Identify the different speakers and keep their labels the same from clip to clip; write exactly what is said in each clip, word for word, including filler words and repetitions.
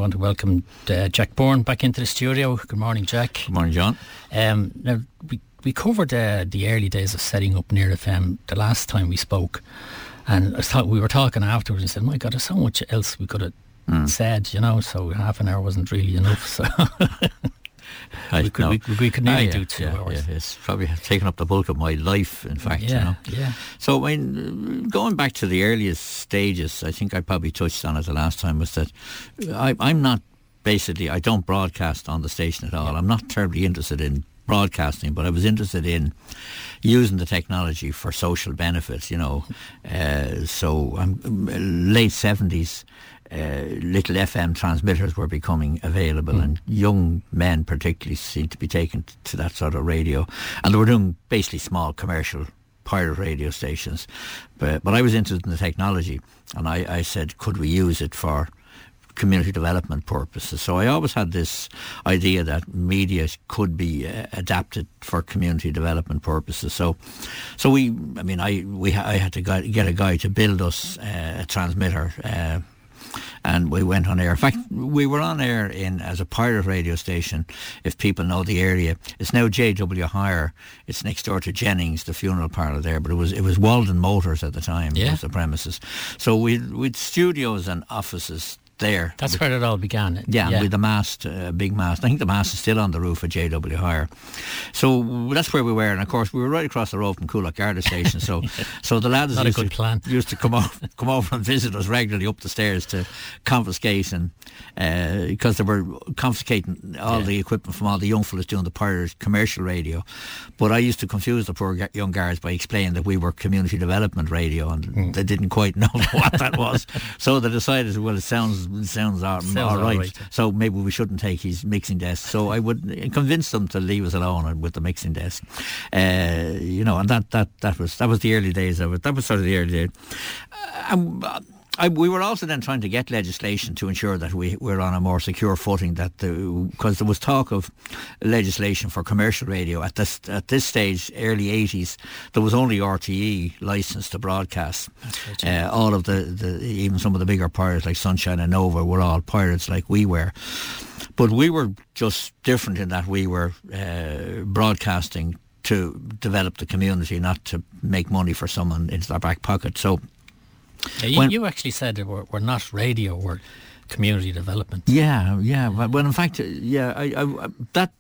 Speaker 1: want to welcome uh, Jack Byrne back into the studio. Good morning, Jack.
Speaker 2: Good morning, John.
Speaker 1: Um, now, we, we covered uh, the early days of setting up Near F M the last time we spoke, and I thought we were talking afterwards and said, my God, there's so much else we could have mm. said, you know, so half an hour wasn't really enough, so...
Speaker 2: I,
Speaker 1: we, could,
Speaker 2: no.
Speaker 1: we, we could nearly
Speaker 2: ah, yeah,
Speaker 1: do two
Speaker 2: yeah,
Speaker 1: hours.
Speaker 2: Yeah, it's probably taken up the bulk of my life, in fact.
Speaker 1: Yeah,
Speaker 2: you know.
Speaker 1: yeah.
Speaker 2: So, I mean, going back to the earliest stages, I think I probably touched on it the last time, was that I, I'm not, basically, I don't broadcast on the station at all. I'm not terribly interested in broadcasting, but I was interested in using the technology for social benefits, you know. Uh, so, um, late seventies, Uh, little F M transmitters were becoming available, mm. and young men particularly seemed to be taken t- to that sort of radio, and they were doing basically small commercial pirate radio stations, but, but I was interested in the technology, and I, I said, could we use it for community development purposes? So I always had this idea that media could be uh, adapted for community development purposes. So, so we, I mean, I we I had to get a guy to build us uh, a transmitter. Uh, And we went on air. In fact, we were on air in as a pirate radio station, if people know the area. It's now J W Hire. It's next door to Jennings, the funeral parlour there. But it was it was Walden Motors at the time,
Speaker 1: yeah.
Speaker 2: was the premises. So we with studios and offices there.
Speaker 1: That's
Speaker 2: with,
Speaker 1: where it all began.
Speaker 2: Yeah,
Speaker 1: yeah.
Speaker 2: with the mast, uh, big mast. I think the mast is still on the roof of J W Hire. So that's where we were. And of course, we were right across the road from Coolock Garda Station. So, yeah. so the lads
Speaker 1: Not
Speaker 2: used,
Speaker 1: a good
Speaker 2: to,
Speaker 1: plan.
Speaker 2: used to come over, come over and visit us regularly up the stairs to confiscate, and because uh, they were confiscating all yeah. the equipment from all the young fellas doing the pirate commercial radio. But I used to confuse the poor young guards by explaining that we were community development radio, and mm. they didn't quite know what that was. So they decided, well, it sounds it sounds awesome.
Speaker 1: Sounds
Speaker 2: all right.
Speaker 1: all right.
Speaker 2: So maybe we shouldn't take his mixing desk. So I would convince them to leave us alone with the mixing desk. Uh, you know, and that, that, that was that was the early days of it. That was sort of the early days. Uh, and, uh, I, we were also then trying to get legislation to ensure that we were on a more secure footing, that because the, there was talk of legislation for commercial radio at this at this stage, early eighties. There was only R T E licensed to broadcast. Right, yeah. uh, all of the, the even some of the bigger pirates like Sunshine and Nova were all pirates like we were, but we were just different in that we were uh, broadcasting to develop the community, not to make money for someone into their back pocket. So.
Speaker 1: Yeah, you, when, you actually said that we're, we're not radio, we're community development.
Speaker 2: Yeah, yeah. Well, in fact, yeah, I, I, that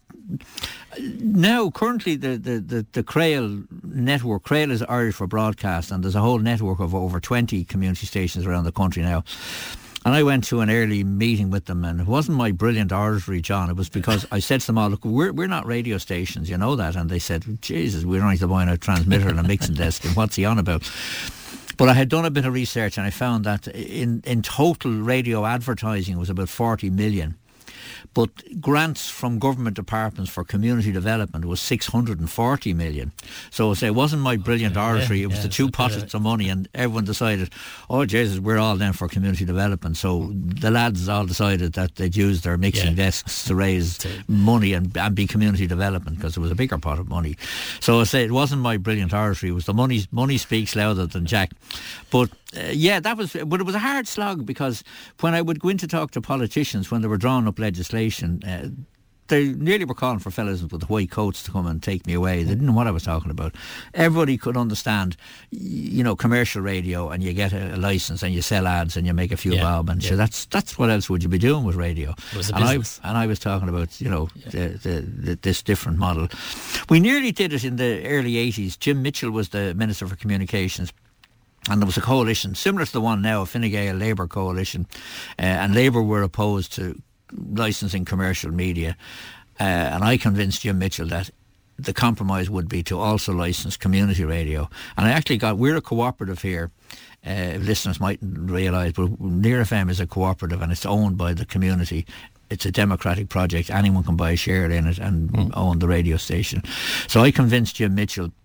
Speaker 2: now currently the, the, the, the Crail network, Crail is Irish for broadcast, and there's a whole network of over twenty community stations around the country now. And I went to an early meeting with them, and it wasn't my brilliant oratory, John. It was because I said to them all, look, we're, we're not radio stations, you know that. And they said, Jesus, we're only buying a transmitter and a mixing desk, and what's he on about? But I had done a bit of research, and I found that in, in total radio advertising was about forty million. But grants from government departments for community development was six hundred forty million. So say, it wasn't my brilliant okay, oratory, yeah, it was yeah, the two pockets of money, and everyone decided, oh Jesus, we're all then for community development. So the lads all decided that they'd use their mixing yeah. desks to raise money and, and be community development, because there was a bigger pot of money. So I say, it wasn't my brilliant oratory, it was the money, money speaks louder than Jack. But Uh, yeah, that was, but it was a hard slog, because when I would go in to talk to politicians when they were drawing up legislation, uh, they nearly were calling for fellas with white coats to come and take me away. They didn't know what I was talking about. Everybody could understand, you know, commercial radio, and you get a, a licence and you sell ads and you make a few yeah, bob, and yeah. so that's that's what else would you be doing with radio?
Speaker 1: It was a
Speaker 2: and
Speaker 1: business.
Speaker 2: I and I was talking about, you know,
Speaker 1: yeah.
Speaker 2: the, the, the, this different model. We nearly did it in the early eighties. Jim Mitchell was the Minister for Communications. And there was a coalition similar to the one now, a Fine Gael Labour coalition, uh, and Labour were opposed to licensing commercial media. Uh, and I convinced Jim Mitchell that the compromise would be to also license community radio. And I actually got, we're a cooperative here. Uh, listeners mightn't realise, but Near F M is a cooperative, and it's owned by the community. It's a democratic project. Anyone can buy a share in it and mm. own the radio station. So I convinced Jim Mitchell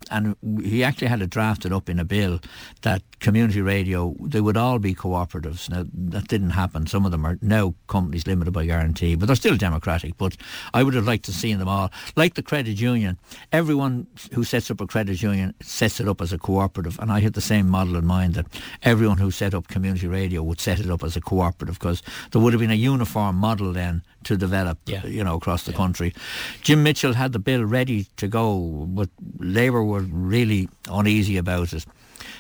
Speaker 2: and he actually had it drafted up in a bill that community radio, they would all be cooperatives. Now, that didn't happen. Some of them are now companies limited by guarantee, but they're still democratic. But I would have liked to see them all. Like the credit union, everyone who sets up a credit union sets it up as a cooperative, and I had the same model in mind, that everyone who set up community radio would set it up as a cooperative, because there would have been a uniform model then to develop, yeah. you know, across the yeah. country. Jim Mitchell had the bill ready to go, but Labour were really uneasy about it.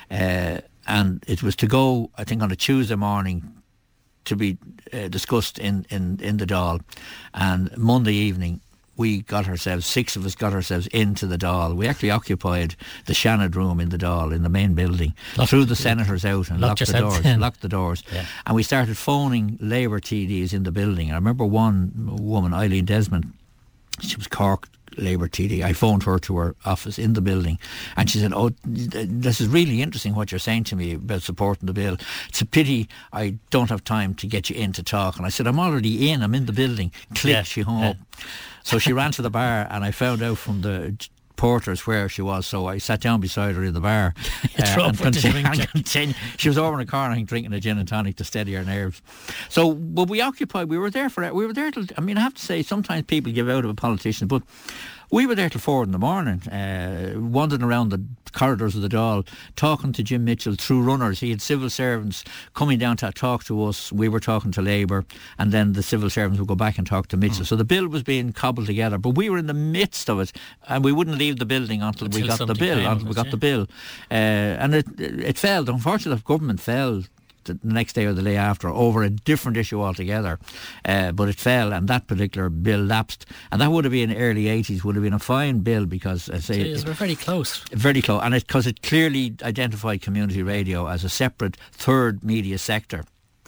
Speaker 2: Uh, and it was to go, I think, on a Tuesday morning to be uh, discussed in, in, in the Dáil. And Monday evening, we got ourselves, six of us got ourselves into the Dáil. We actually occupied the Shannon room in the Dáil, in the main building, locked, threw the senators out and locked, locked the doors. In. Locked the doors. Yeah. And we started phoning Labour T Ds in the building. I remember one woman, Eileen Desmond, she was Cork Labour T D. I phoned her to her office in the building, and she said, oh, this is really interesting what you're saying to me about supporting the bill. It's a pity I don't have time to get you in to talk. And I said, I'm already in, I'm in the building. Click, yeah. she hung yeah. up. So she ran to the bar, and I found out from the porters where she was, so I sat down beside her in the bar uh, and continued, and continued. She was over in the corner, I think, drinking a gin and tonic to steady her nerves. So, but we occupied, we were there for it. We were there till, I mean, I have to say, sometimes people give out of a politician, but we were there till four in the morning, uh, wandering around the corridors of the Dáil, talking to Jim Mitchell through runners. He had civil servants coming down to talk to us. We were talking to Labour, and then the civil servants would go back and talk to Mitchell. Mm. So the bill was being cobbled together, but we were in the midst of it, and we wouldn't leave the building until, until we got the bill. Until we got yeah. the bill, uh, and it it failed. Unfortunately, the government fell the next day or the day after over a different issue altogether, uh, but it fell, and that particular bill lapsed, and that would have been early eighties, would have been a fine bill, because I say
Speaker 1: Jeez,
Speaker 2: it,
Speaker 1: we're very close
Speaker 2: very close, and it because it clearly identified community radio as a separate third media sector.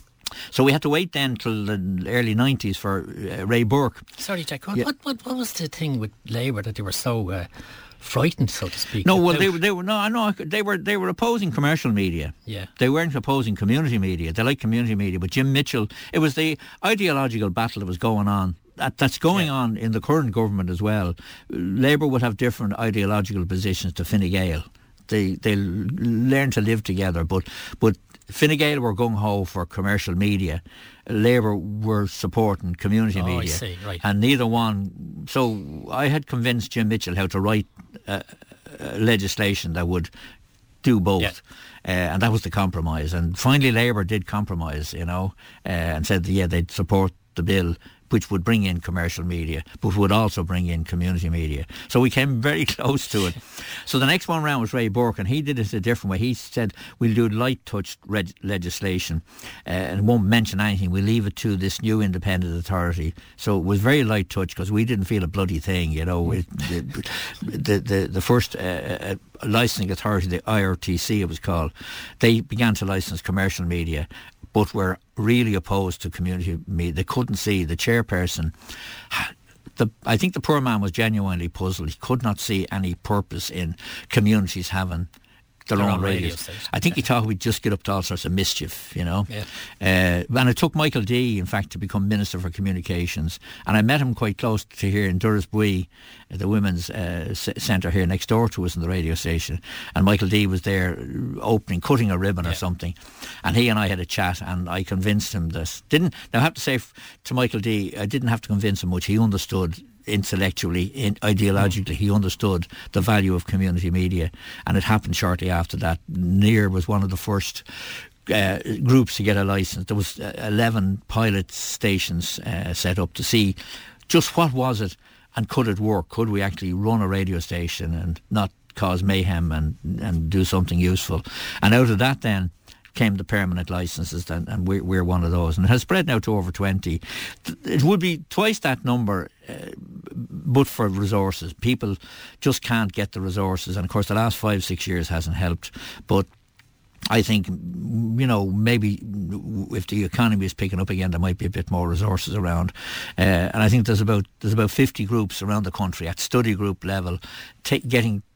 Speaker 2: So we had to wait then till the early nineties for uh, Ray Burke.
Speaker 1: Sorry, Jack, what, yeah. what, what, what was the thing with Labour that they were so uh, frightened, so to speak?
Speaker 2: No, well, they, they were no, no, they were they were opposing commercial media.
Speaker 1: Yeah,
Speaker 2: they weren't opposing community media. They liked community media, but Jim Mitchell, it was the ideological battle that was going on. That, that's going yeah. on in the current government as well. Labour would have different ideological positions to Fine Gael. They they learn to live together, but but Fine Gael were gung ho for commercial media. Labour were supporting community
Speaker 1: oh,
Speaker 2: media.
Speaker 1: I see, right.
Speaker 2: And neither one. So I had convinced Jim Mitchell how to write uh, uh, legislation that would do both. Yeah. Uh, and that was the compromise. And finally Labour did compromise, you know, uh, and said that, yeah, they'd support the bill, which would bring in commercial media, but would also bring in community media. So we came very close to it. So the next one round was Ray Burke, and he did it a different way. He said, we'll do light touch reg- legislation uh, and won't mention anything. We'll leave it to this new independent authority. So it was very light touch, because we didn't feel a bloody thing, you know. It, the, the, the, the first uh, uh, licensing authority, the I R T C it was called, they began to license commercial media, but were really opposed to community media. They couldn't see the chairperson. The, I think the poor man was genuinely puzzled. He could not see any purpose in communities having their, their own, own radio station. I think yeah. he thought we'd just get up to all sorts of mischief, you know. Yeah. Uh, and it took Michael D, in fact, to become Minister for Communications. And I met him quite close to here in Durrisbury, the women's uh, centre here next door to us in the radio station. And Michael D was there opening, cutting a ribbon yeah. or something. And he and I had a chat, and I convinced him that... Didn't, now I have to say f- to Michael D, I didn't have to convince him much. He understood intellectually, in, ideologically, he understood the value of community media, and it happened shortly after that. Near was one of the first uh, groups to get a licence. There was uh, eleven pilot stations uh, set up to see just what was it and could it work. Could we actually run a radio station and not cause mayhem and, and do something useful? And out of that then came the permanent licences, and, and we're, we're one of those, and it has spread now to over twenty. It would be twice that number uh, but for resources. People just can't get the resources, and of course the last five six years hasn't helped, but I think, you know, maybe if the economy is picking up again, there might be a bit more resources around. Uh, and I think there's about there's about fifty groups around the country at study group level, t- getting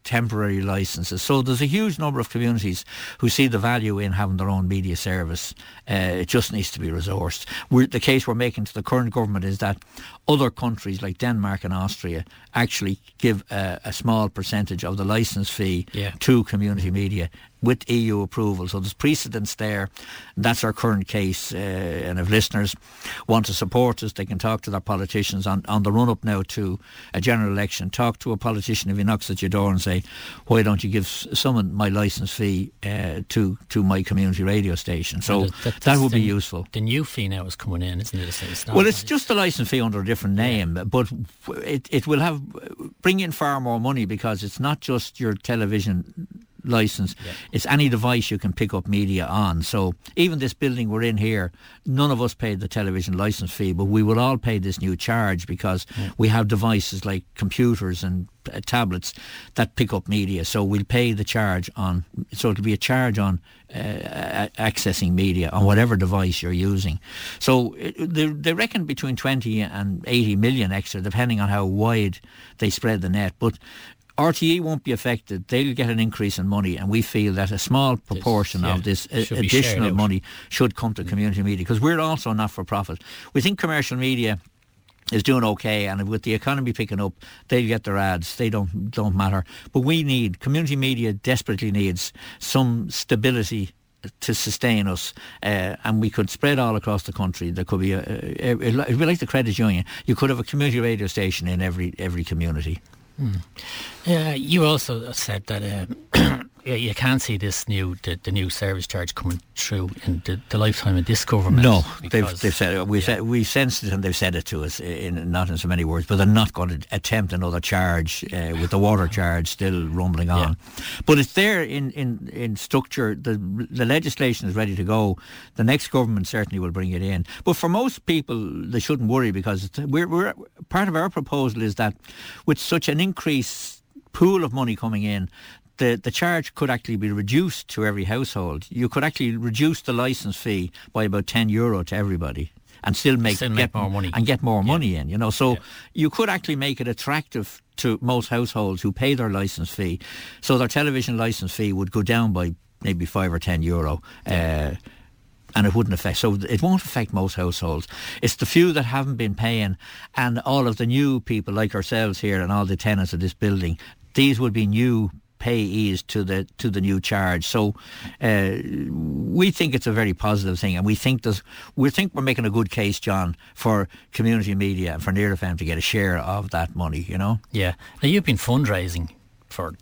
Speaker 2: temporary licences. So there's a huge number of communities who see the value in having their own media service. Uh, it just needs to be resourced. We're, the case we're making to the current government is that other countries like Denmark and Austria actually give a, a small percentage of the licence fee
Speaker 1: yeah.
Speaker 2: to community media with E U approval. So there's precedence there. That's our current case. Uh, and if listeners want to support us, they can talk to their politicians on, on the run-up now to a general election. Talk to a politician if he knocks at your door and say, why don't you give someone my licence fee uh, to, to my community radio station? So that, that, that would
Speaker 1: the,
Speaker 2: be useful.
Speaker 1: The new fee now is coming in, isn't it? It's, it's not
Speaker 2: well, it's just a licence fee under a different name,
Speaker 1: yeah.
Speaker 2: but it, it will have bring in far more money because it's not just your television licence, yeah. it's any device you can pick up media on. So even this building we're in here, none of us paid the television licence fee, but we will all pay this new charge because yeah. we have devices like computers and uh, tablets that pick up media. So we'll pay the charge on, so it'll be a charge on uh, accessing media on whatever device you're using. So it, they, they reckon between twenty and eighty million extra, depending on how wide they spread the net. But R T E won't be affected. They'll get an increase in money, and we feel that a small proportion this, yeah, of this uh, additional money should come to community media, because we're also not for profit. We think commercial media is doing okay, and with the economy picking up, they'll get their ads. They don't don't matter. But we need, community media desperately needs some stability to sustain us, uh, and we could spread all across the country. There could be a, a, a, it'd be like the credit union. You could have a community radio station in every every community.
Speaker 1: Hmm. Uh, you also said that uh, you can't see this new the, the new service charge coming through in the, the lifetime of this government.
Speaker 2: No, they've, they've said it. We've, yeah. said, we've sensed it, and they've said it to us in not in so many words. But they're not going to attempt another charge uh, with the water charge still rumbling on. Yeah. But it's there in, in, in structure. The the legislation is ready to go. The next government certainly will bring it in. But for most people, they shouldn't worry, because it's, we're, we're part of our proposal is that with such an increased pool of money coming in, the, the charge could actually be reduced to every household. You could actually reduce the licence fee by about ten euro to everybody and still make,
Speaker 1: still
Speaker 2: get
Speaker 1: make more money
Speaker 2: and get more yeah. money in, you know. So
Speaker 1: yeah.
Speaker 2: you could actually make it attractive to most households who pay their licence fee. So their television licence fee would go down by maybe five or ten euro. Yeah. Uh, and it wouldn't affect, so it won't affect most households. It's the few that haven't been paying, and all of the new people like ourselves here and all the tenants of this building, these would be new payees to the to the new charge. So uh, we think it's a very positive thing, and we think there's, we think we're making a good case, John, for community media and for Near F M to get a share of that money, you know.
Speaker 1: Yeah. Now, you've been fundraising for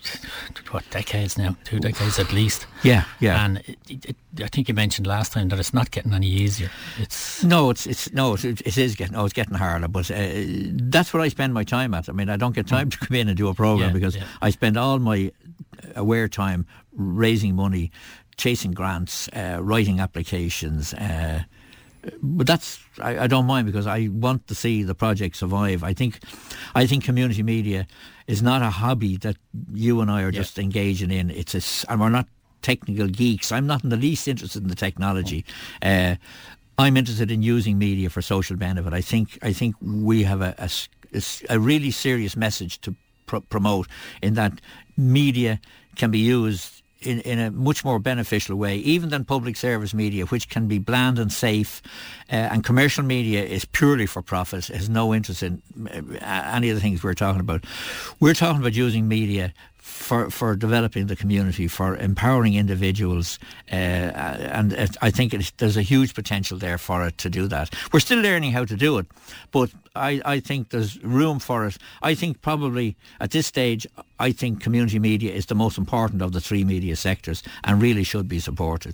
Speaker 1: what, decades now, two decades at least.
Speaker 2: Yeah, yeah.
Speaker 1: And it, it, I think you mentioned last time that it's not getting any easier. It's
Speaker 2: no, it's it's no, it, it is getting. Oh, it's getting harder. But uh, that's what I spend my time at. I mean, I don't get time to come in and do a program yeah, because yeah. I spend all my aware time raising money, chasing grants, uh, writing applications. Uh, But that's I, I don't mind, because I want to see the project survive. I think, I think community media is not a hobby that you and I are yeah. just engaging in. It's a, and we're not technical geeks. I'm not in the least interested in the technology. Uh, I'm interested in using media for social benefit. I think I think we have a, a, a really serious message to pr- promote, in that media can be used In, in a much more beneficial way, even than public service media, which can be bland and safe, uh, and commercial media is purely for profit, has no interest in uh, any of the things we're talking about. We're talking about using media for, for developing the community, for empowering individuals, uh, and it, I think it, there's a huge potential there for it to do that. We're still learning how to do it, but I, I think there's room for it. I think probably at this stage, I think community media is the most important of the three media sectors and really should be supported.